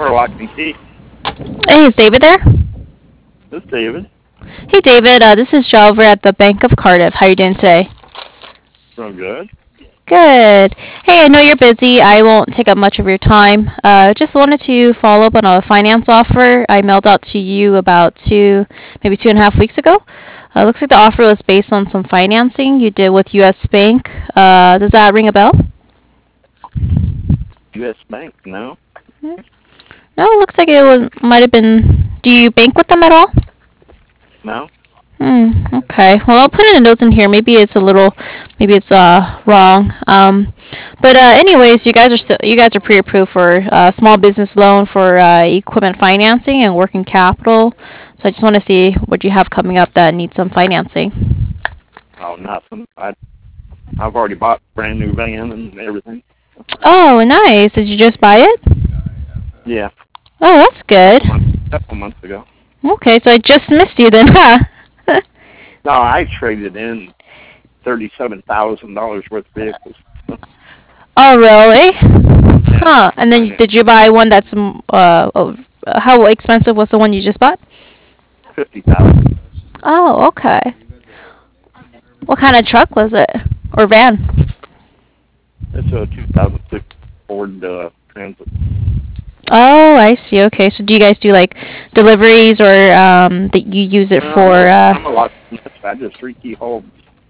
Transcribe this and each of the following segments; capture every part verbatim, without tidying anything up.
door lock and key. Hey, is David there? This is David. Hey, David. Uh, this is Joe over at the Bank of Cardiff. How you doing today? Doing good. Good. Hey, I know you're busy. I won't take up much of your time. Uh, just wanted to follow up on a finance offer I mailed out to you about two, maybe two and a half weeks ago. Uh, looks like the offer was based on some financing you did with U S. Bank. Uh, does that ring a bell? U S. Bank, no? No, it looks like it was might have been. Do you bank with them at all? No? Hmm. Okay. Well, I'll put in a note in here. Maybe it's a little, maybe it's uh wrong. Um, but uh, anyways, you guys are still, you guys are pre-approved for uh, small business loan for uh, equipment financing and working capital. So I just want to see what you have coming up that needs some financing. Oh, nothing. I, I've already bought a brand new van and everything. Oh, nice. Did you just buy it? Yeah. Oh, that's good. A month, a couple months ago. Okay, so I just missed you then, huh? No, I traded in thirty-seven thousand dollars worth of vehicles. Oh, really? Huh. And then Yeah. did you buy one that's mm, uh oh, how expensive was the one you just bought? fifty thousand. Oh, okay. What kind of truck was it? Or van? It's a two thousand six Ford uh, Transit. Oh, I see. Okay. So do you guys do like deliveries or um that you use it No, for uh I'm a lot. I just three key hold.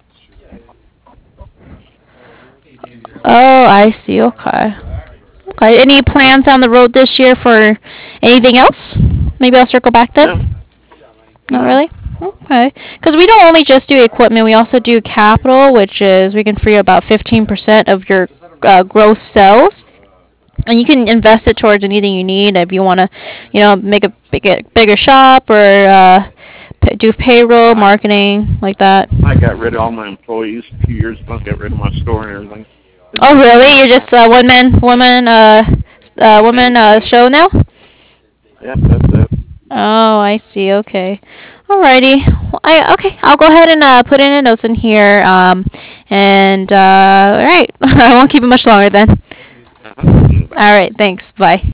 Oh, I see. Okay. Okay. Any plans down the road this year for anything else? Maybe I'll circle back then. No, Not no. really? Okay. Because we don't only just do equipment, we also do capital, which is we can free about fifteen percent of your uh, gross sales. And you can invest it towards anything you need if you want to, you know, make a bigger, bigger shop or uh, p- do payroll, I, marketing, like that. I got rid of all my employees a few years ago. Got rid of my store and everything. Oh, really? You're just a one man, woman, uh, uh, woman uh, show now? Yep, that's it. Oh, I see. Okay. Alrighty. Well, I okay. I'll go ahead and uh, put in a notes in here. Um, and uh, all right. I won't keep it much longer then. Uh-huh. All right. Thanks. Bye.